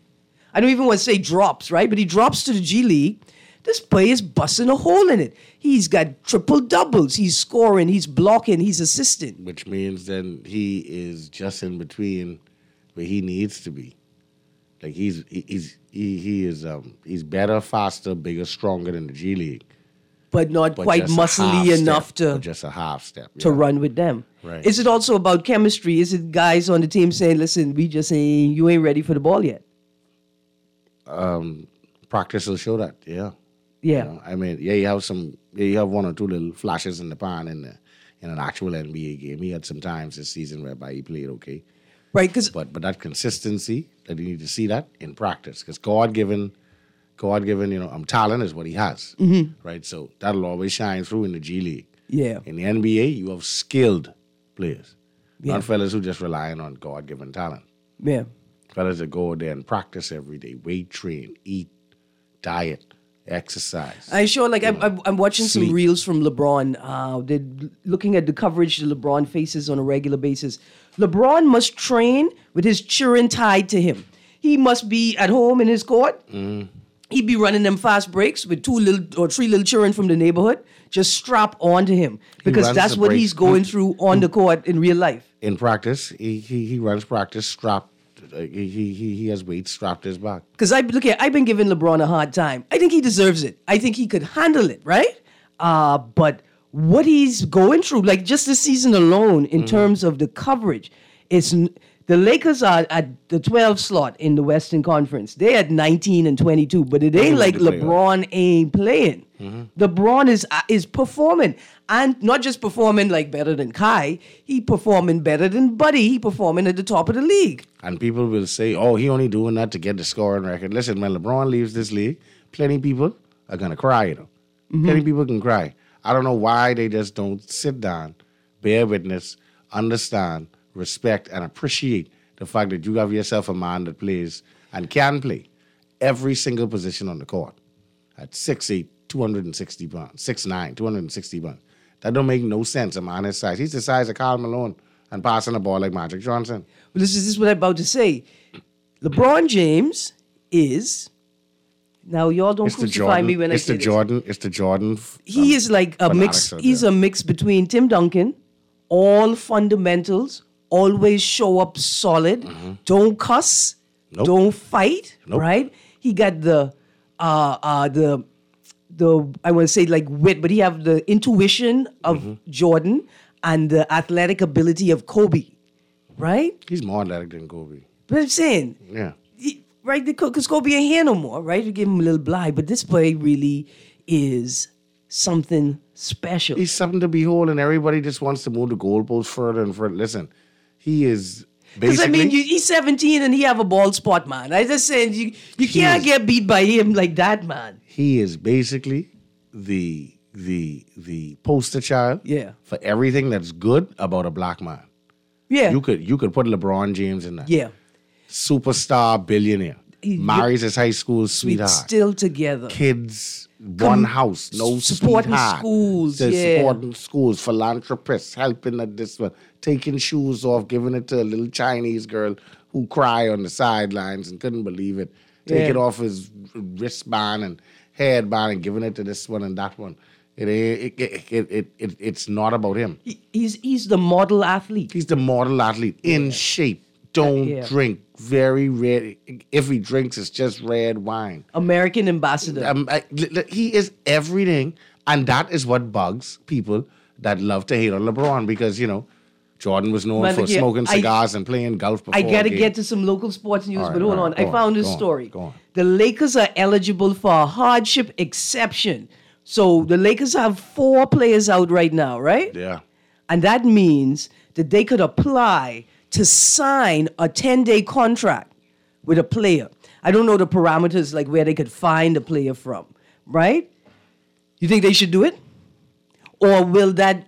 B: I don't even want to say drops, right? But he drops to the G League. This boy is busting a hole in it. He's got triple doubles. He's scoring. He's blocking. He's assisting.
C: Which means then he is just in between where he needs to be. Like he's he's he he is um he's better, faster, bigger, stronger than the G League.
B: But not
C: But
B: quite
C: just a half
B: muscly enough
C: step,
B: to
C: or just a half step
B: to
C: yeah.
B: run with them.
C: Right.
B: Is it also about chemistry? Is it guys on the team saying, listen, we just saying you ain't ready for the ball yet?
C: Um, practice will show that. Yeah.
B: Yeah.
C: You know, I mean, yeah, you have some, yeah, you have one or two little flashes in the pan in the, in an actual N B A game. He had some times this season whereby he played okay.
B: Right, because
C: but but that consistency, that you need to see that in practice, because God given, God given, you know, um, talent is what he has,
B: Mhm.
C: right? So that'll always shine through in the G League.
B: Yeah.
C: In the N B A, you have skilled players,
B: Yeah.
C: not fellas who just relying on God given talent.
B: Yeah.
C: Fellas that go there and practice every day, weight train, eat, diet, exercise.
B: I sure like I'm, I'm I'm watching
C: Sleep.
B: some reels from LeBron. Uh, they're looking at the coverage that LeBron faces on a regular basis. LeBron must train with his children tied to him. He must be at home in his court.
C: Mm.
B: He'd be running them fast breaks with two little or three little children from the neighborhood just strap onto him because
C: runs
B: that's
C: the
B: what
C: breaks.
B: he's going through on the court in real life.
C: In practice, he he, he runs practice strapped. Uh, he, he he he has weights strapped to his back.
B: Because I look at, I've been giving LeBron a hard time. I think he deserves it. I think he could handle it, right? Uh, but what he's going through, like just this season alone, in terms of the coverage, it's n- the Lakers are at the twelfth slot in the Western Conference. They at nineteen and twenty-two, but it ain't
C: Mhm.
B: like
C: They play
B: LeBron ain't playing.
C: Mhm.
B: LeBron is uh, is performing, and not just performing like better than Kai. He performing better than Buddy. He performing at the top of the league.
C: And people will say, "Oh, he only doing that to get the scoring record." Listen, when LeBron leaves this league, plenty people are gonna cry. You know,
B: Mhm.
C: plenty people can cry. I don't know why they just don't sit down, bear witness, understand, respect, and appreciate the fact that you have yourself a man that plays and can play every single position on the court at six eight, two hundred sixty pounds, six nine, two hundred sixty pounds. That don't make no sense, a man his size. He's the size of Karl Malone and passing the ball like Magic Johnson.
B: Well, this is, this is what I'm about to say. LeBron James is, now y'all don't
C: It's the
B: crucify
C: Jordan.
B: me when I
C: it's
B: say
C: the
B: this.
C: Jordan. It's the Jordan.
B: He
C: um,
B: is like a mix.
C: fanatics out
B: He's
C: there.
B: a mix between Tim Duncan, all fundamentals, always show up solid, don't cuss,
C: Mm-hmm. Nope.
B: don't fight,
C: Nope.
B: right? He got the uh uh the the I want to say like wit, but he have the intuition of
C: Mm-hmm.
B: Jordan and the athletic ability of Kobe, right?
C: He's more athletic than Kobe.
B: But I'm saying,
C: Yeah.
B: he- right? Because Kobe ain't here no more, right? You give him a little blind, but this boy really is something special.
C: He's something to behold, and everybody just wants to move the goalposts further and further. Listen, he is
B: Because
C: basically.
B: I mean, you, he's seventeen and he have a bald spot, man. I just saying you you can't
C: is-
B: get beat by him like that, man.
C: he is basically the the the poster child.
B: Yeah.
C: For everything that's good about a black man.
B: Yeah,
C: You could you could put LeBron James in that.
B: yeah.
C: Superstar billionaire.
B: He-
C: Marries his high school
B: We
C: sweetheart.
B: still together.
C: Kids, one house, no
B: supporting
C: sweetheart.
B: schools,
C: Says
B: yeah.
C: supporting schools, philanthropists, helping at this one, taking shoes off, giving it to a little Chinese girl who cried on the sidelines and couldn't believe it. Taking
B: Yeah.
C: off his wristband and headband and giving it to this one and that one. It it it it, it, it it's not about him.
B: He, he's he's the model athlete.
C: He's the model athlete, in shape. Don't
B: Yeah.
C: drink. Very red. If he drinks, it's just red wine.
B: American ambassador.
C: Um, I- li- li- he is everything, and that is what bugs people that love to hate on LeBron because you know Jordan was known
B: Man,
C: for
B: yeah,
C: smoking
B: I-
C: cigars and playing golf. Before
B: I gotta
C: a game.
B: get to some local sports news,
C: All right,
B: but hold
C: all
B: on.
C: right,
B: I
C: go on,
B: found this
C: go on,
B: story.
C: go on.
B: The Lakers are eligible for a hardship exception. So the Lakers have four players out right now, right?
C: Yeah,
B: And that means that they could apply to sign a ten-day contract with a player. I don't know the parameters, like where they could find a player from, right? You think they should do it? Or will that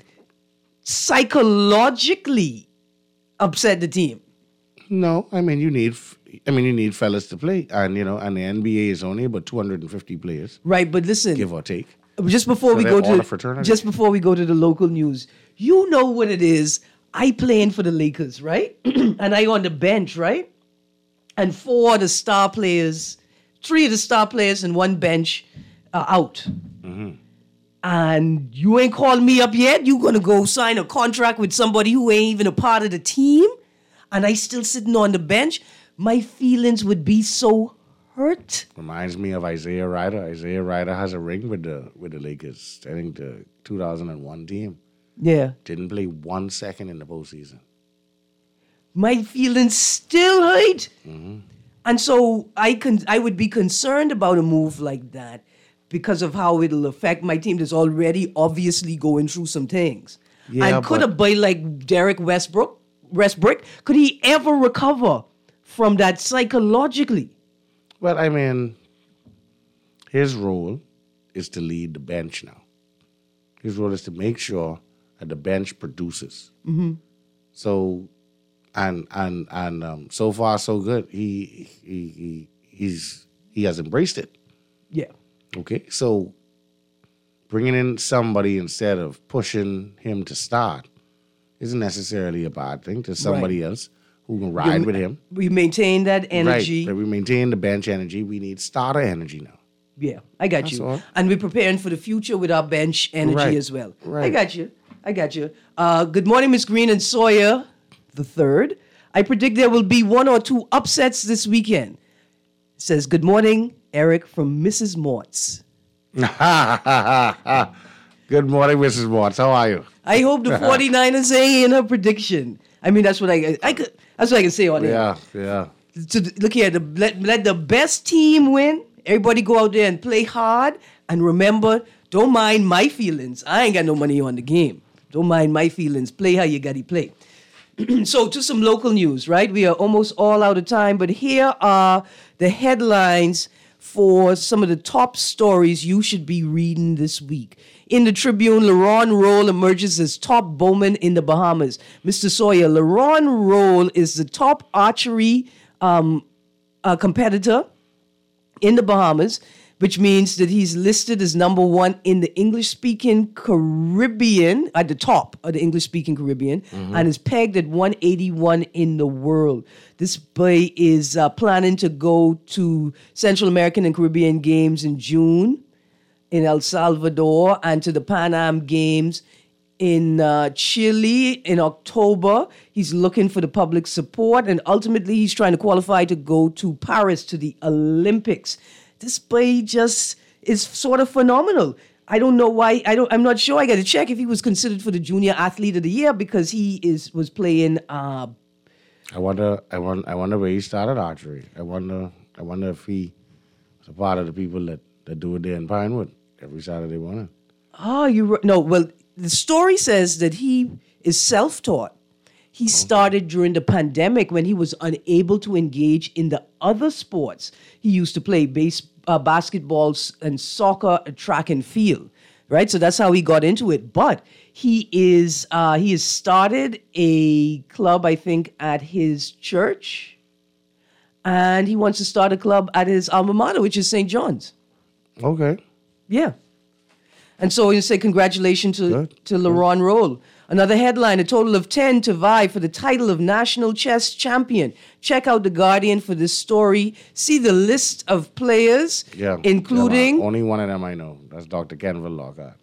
B: psychologically upset the team?
C: no, I mean you need. f- I mean you need fellas to play, and you know, and the N B A is only about two hundred fifty players,
B: Right, but listen,
C: give or take.
B: just before
C: So
B: we
C: they're
B: go
C: all
B: to
C: a fraternity?
B: just before we go to the local news, you know what it is. I playing for the Lakers, right? And I on the bench, right? and four of the star players, three of the star players and one bench are out.
C: Mm-hmm.
B: And you ain't called me up yet. You gonna go sign a contract with somebody who ain't even a part of the team, and I still sitting on the bench. My feelings would be so hurt.
C: Reminds me of Isaiah Ryder. Isaiah Ryder has a ring with the with the Lakers. I think the two thousand one team.
B: Yeah.
C: Didn't play one second in the postseason.
B: My feelings still hurt.
C: Mm-hmm.
B: And so I con- I would be concerned about a move like that because of how it'll affect my team that's already obviously going through some things.
C: Yeah,
B: and could
C: but-
B: a boy like Derek Westbrook, Westbrook, could he ever recover from that psychologically?
C: Well, I mean, his role is to lead the bench now. His role is to make sure that the bench produces.
B: Mm-hmm.
C: So, and and and um, so far so good. He he he he's he has embraced it.
B: Yeah.
C: Okay, so bringing in somebody instead of pushing him to start isn't necessarily a bad thing. To somebody
B: Right.
C: else who can ride
B: You-
C: with him.
B: We maintain that energy.
C: Right. That we maintain the bench energy. We need starter energy now.
B: Yeah, I got
C: That's
B: you.
C: all.
B: And we're preparing for the future with our bench energy
C: Right.
B: as well. I
C: Right.
B: got you. I got you. Uh, good morning, Miss Green and Sawyer the third. I predict there will be one or two upsets this weekend. Says, good morning, Eric from Missus Mort's.
C: Good morning, Missus Watts. How are you?
B: I hope the 49ers say in her prediction. I mean, that's what I, I could. That's what I can say on
C: Yeah,
B: it.
C: yeah.
B: So th- look here, the, let, let the best team win. Everybody go out there and play hard. And remember, don't mind my feelings. I ain't got no money on the game. Don't mind my feelings. Play how you got to play. So to some local news, right? We are almost all out of time, but here are the headlines for some of the top stories you should be reading this week. In the Tribune, LaRon Roll emerges as top bowman in the Bahamas. Mister Sawyer, LaRon Roll is the top archery um, uh, competitor in the Bahamas, which means that he's listed as number one in the English-speaking Caribbean, at the top of the English-speaking Caribbean,
C: Mm-hmm.
B: and is pegged at one eighty-one in the world. This boy is uh, planning to go to Central American and Caribbean Games in June in El Salvador and to the Pan Am Games in uh, Chile in October. He's looking for the public support, and ultimately he's trying to qualify to go to Paris to the Olympics. This boy just is sort of phenomenal. I don't know why. I don't. I'm not sure. I got to check if he was considered for the Junior Athlete of the Year because he is was playing. Uh,
C: I wonder. I wonder. I wonder where he started archery. I wonder. I wonder if he was a part of the people that, that do it there in Pinewood every Saturday morning.
B: oh, you no. Well, the story says that he is self-taught. He started during the pandemic when he was unable to engage in the other sports. He used to play base, uh, basketball s- and soccer, uh, track and field, right? So that's how he got into it. But he is uh, he has started a club, I think, at his church, and he wants to start a club at his alma mater, which is Saint John's.
C: Okay.
B: Yeah. And so you say congratulations to,
C: Good.
B: to LaRon Roll. Another headline, a total of ten to vie for the title of National Chess Champion. Check out The Guardian for this story. See the list of players,
C: Yeah.
B: including...
C: Yeah, man. Only one of them I know. That's Doctor Kenville Lockhart.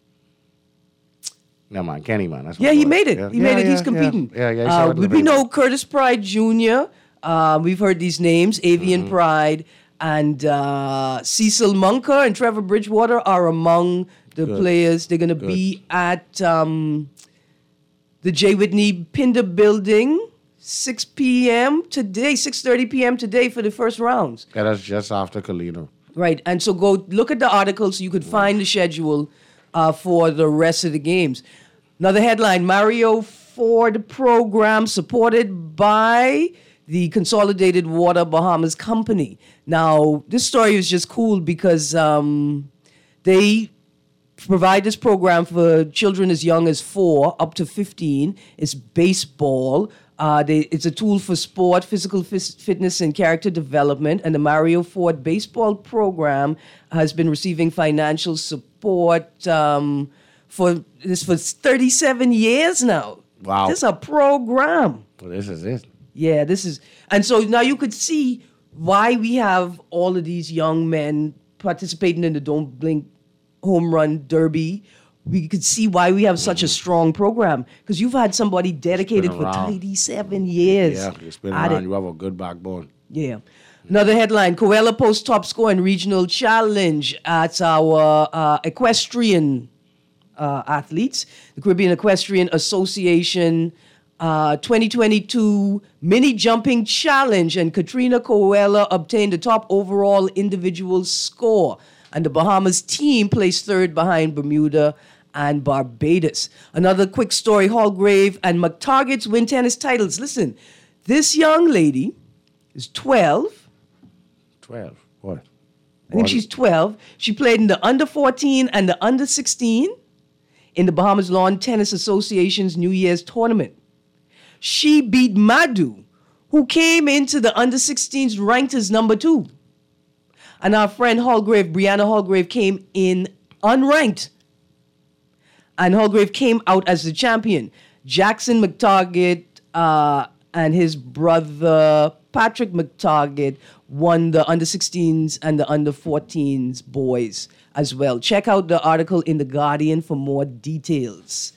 C: No, man. Kenny, man. That's my
B: Yeah, he
C: boy.
B: made it.
C: Yeah.
B: He made
C: Yeah,
B: it. He's
C: yeah,
B: competing.
C: Yeah, yeah. yeah he
B: Uh,
C: saw it in
B: we
C: the
B: we
C: paper.
B: know Curtis Pride Junior Uh, we've heard these names, Avian
C: Mm-hmm.
B: Pride, and uh, Cecil Munker and Trevor Bridgewater are among the
C: Good.
B: players. They're going to be at um, the J. Whitney Pinder Building, six p.m. today, six thirty p.m. today for the first rounds.
C: Yeah, that's just after Colino.
B: Right, and so go look at the article so you could find the schedule uh, for the rest of the games. Another headline, Mario Ford program supported by the Consolidated Water Bahamas Company. Now, this story is just cool because um, they provide this program for children as young as four up to fifteen. It's baseball. Uh, they, it's a tool for sport, physical fis- fitness, and character development. And the Mario Ford baseball program has been receiving financial support um, for this for thirty-seven years now.
C: Wow.
B: This is a program.
C: Well, this is it.
B: Yeah, this is, and so now you could see why we have all of these young men participating in the Don't Blink Home Run Derby. We could see why we have such a strong program, because you've had somebody dedicated for thirty-seven years.
C: Yeah, it's been around. You have a good backbone.
B: Yeah. Another headline, Coella posts top score in regional challenge at our uh, equestrian uh, athletes. The Caribbean Equestrian Association uh, twenty twenty-two Mini Jumping Challenge, and Katrina Coella obtained the top overall individual score. And the Bahamas team placed third behind Bermuda and Barbados. Another quick story, Hallgrave and McTargetts win tennis titles. Listen, this young lady is twelve.
C: twelve? What?
B: I think she's twelve. She played in the under fourteen and the under sixteen in the Bahamas Lawn Tennis Association's New Year's tournament. She beat Madu, who came into the under sixteens ranked as number two. And our friend Hallgrave, Brianna Hallgrave, came in unranked. And Hallgrave came out as the champion. Jackson McTarget uh, and his brother Patrick McTarget won the under sixteens and the under fourteens boys as well. Check out the article in The Guardian for more details.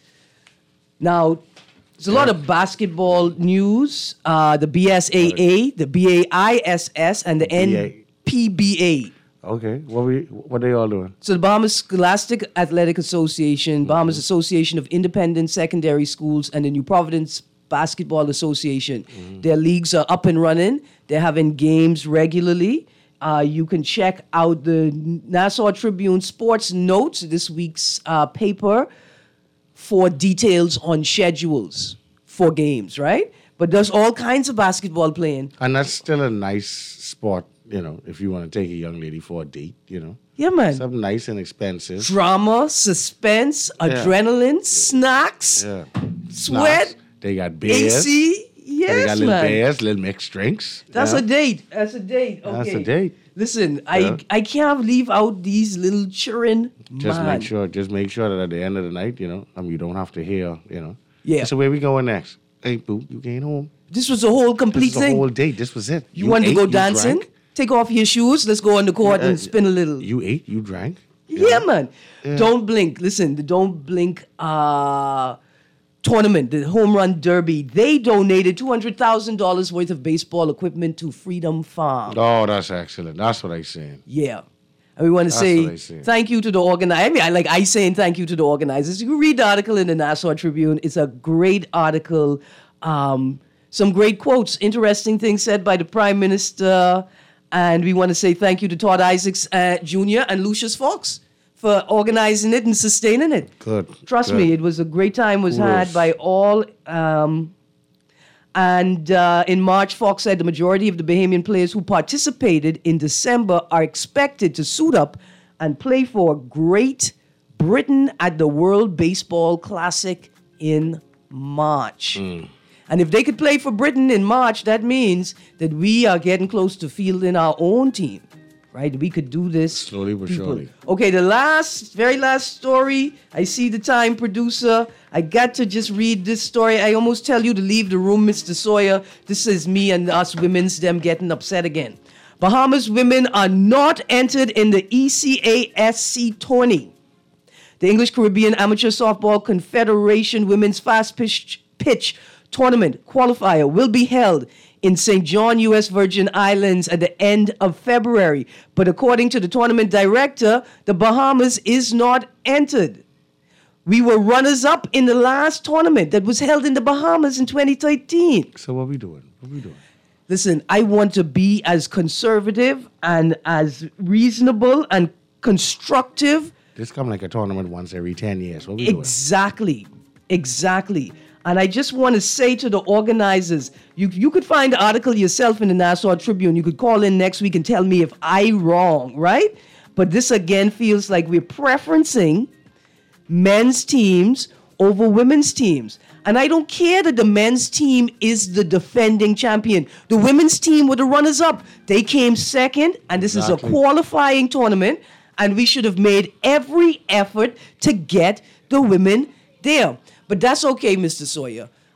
B: Now, there's a lot of basketball news. Uh, the B S A A, the B A I S S, and the N P B A.
C: Okay, what we what are they all doing?
B: So the Bahamas Scholastic Athletic Association, mm-hmm. Bahamas Association of Independent Secondary Schools, and the New Providence Basketball Association. Mm-hmm. Their leagues are up and running. They're having games regularly. Uh, you can check out the Nassau Tribune Sports Notes, this week's uh, paper, for details on schedules for games, right? But there's all kinds of basketball playing.
C: And that's still a nice sport, you know, if you want to take a young lady for a date, you know.
B: Yeah, man.
C: Something nice and expensive.
B: Drama, suspense, yeah. adrenaline, yeah. snacks,
C: yeah.
B: sweat.
C: Snacks. They got beers.
B: A C. Yes,
C: they got little
B: man.
C: beers, little mixed drinks.
B: That's
C: yeah.
B: a date. That's a date. Okay.
C: That's a date.
B: Listen,
C: yeah.
B: I I can't leave out these little children.
C: Just
B: man.
C: make sure, just make sure that at the end of the night, you know, I mean, you don't have to hear, you know.
B: Yeah.
C: So where we going next? Hey, boo, you came home.
B: This was a whole complete
C: this was
B: thing.
C: a whole date. This was it.
B: You, you wanted
C: ate,
B: to go
C: you
B: dancing?
C: Drank.
B: Take off your shoes. Let's go on the court
C: yeah,
B: and spin a little.
C: You ate, you drank.
B: Yeah, yeah man.
C: Yeah.
B: Don't blink. Listen, the Don't Blink uh, tournament, the Home Run Derby, they donated two hundred thousand dollars worth of baseball equipment to Freedom Farm.
C: Oh, that's excellent. That's what I'm saying.
B: Yeah. And we want to say thank you to the organizers. I mean, I like I saying thank you to the organizers. You can read the article in the Nassau Tribune. It's a great article. Um, some great quotes, interesting things said by the Prime Minister. And we want to say thank you to Todd Isaacs uh, Junior and Lucius Fox for organizing it and sustaining it.
C: Good.
B: Trust
C: good.
B: me, it was a great time was Oof. had by all. Um, and uh, in March, Fox said the majority of the Bahamian players who participated in December are expected to suit up and play for Great Britain at the World Baseball Classic in March. Mm. And if they could play for Britain in March, that means that we are getting close to fielding our own team, right? We could do this.
C: Slowly but
B: people.
C: surely.
B: Okay, the last, very last story. I see the time, producer. I got to just read this story. I almost tell you to leave the room, Mister Sawyer. This is me and us women's, them getting upset again. Bahamas women are not entered in the E C A S C tourney. The English Caribbean Amateur Softball Confederation Women's Fast Pitch, pitch Tournament qualifier will be held in Saint John, U S Virgin Islands at the end of February. But according to the tournament director, the Bahamas is not entered. We were runners-up in the last tournament that was held in the Bahamas in twenty thirteen.
C: So what are we doing? What are we doing?
B: Listen, I want to be as conservative and as reasonable and constructive.
C: This come like a tournament once every ten years. What are we
B: exactly, doing? Exactly. And I just want to say to the organizers, you you could find the article yourself in the Nassau Tribune. You could call in next week and tell me if I'm wrong, right? But this again feels like we're preferencing men's teams over women's teams. And I don't care that the men's team is the defending champion. The women's team were the runners-up. They came second, and this exactly. is a qualifying tournament, and we should have made every effort to get the women there. But that's okay, Mister Sawyer.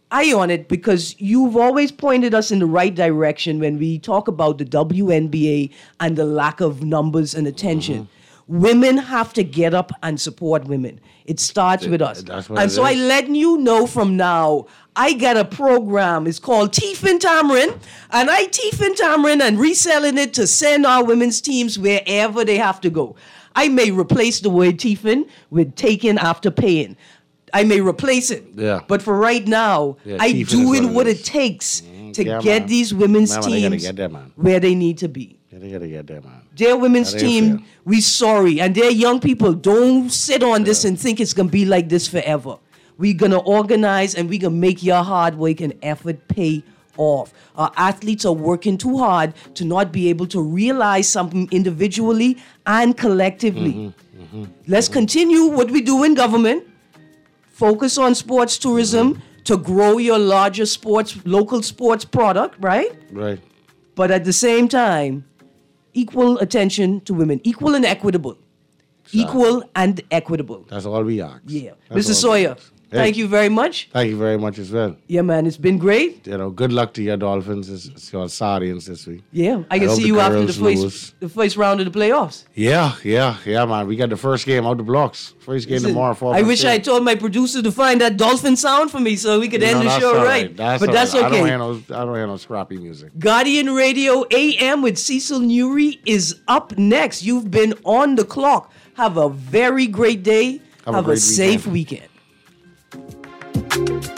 B: eye on it because you've always pointed us in the right direction when we talk about the W N B A and the lack of numbers and attention. Mm-hmm. Women have to get up and support women. It starts with us.
C: That's what
B: and
C: it
B: so
C: is.
B: I letting you know from now, I got a program. It's called Tiefin Tamarind. And I Tiefin Tamarind and reselling it to send our women's teams wherever they have to go. I may replace the word Tiefin with taking after paying. I may replace it.
C: Yeah.
B: But for right now,
C: Yeah,
B: I
C: Tiefin is
B: doing
C: what
B: what
C: it
B: it,
C: is.
B: takes to
C: yeah,
B: get
C: man.
B: these women's
C: Man, they gotta
B: teams
C: get there, man.
B: where they need to be.
C: Yeah, they gotta get there, man.
B: Their women's
C: That ain't
B: team,
C: fair.
B: we sorry. And their young people, don't sit on this and think it's going to be like this forever. We're going to organize and we're going to make your hard work and effort pay off. Our athletes are working too hard to not be able to realize something individually and collectively.
C: Mm-hmm, mm-hmm,
B: Let's
C: mm-hmm.
B: continue what we do in government. Focus on sports tourism
C: Mm-hmm.
B: to grow your larger sports, local sports product, right?
C: Right.
B: But at the same time, equal attention to women, equal and equitable. Equal and equitable.
C: That's all we ask.
B: Yeah.
C: That's
B: Mister
C: all we
B: Sawyer,
C: ask. Hey,
B: thank you very much.
C: Thank you very much as well.
B: Yeah, man, it's been great.
C: You know, good luck to your Dolphins. It's, it's your Sardians this week.
B: Yeah, I can
C: hope
B: see
C: the
B: you after the
C: girls
B: first,
C: lose.
B: the first round of the playoffs.
C: Yeah, yeah, yeah, man. We got the first game out the blocks. First game
B: Listen,
C: tomorrow. four
B: I wish
C: fifteen.
B: I told my producer to find that dolphin sound for me so we could
C: You
B: end
C: know,
B: the
C: that's
B: show
C: all
B: right.
C: That's
B: but
C: all
B: that's
C: right. I don't
B: okay.
C: hear no, I don't hear no scrappy music.
B: Guardian Radio A M with Cecil Newry is up next. You've been on the clock. Have a very great day.
C: Have a
B: Have a,
C: great
B: safe weekend.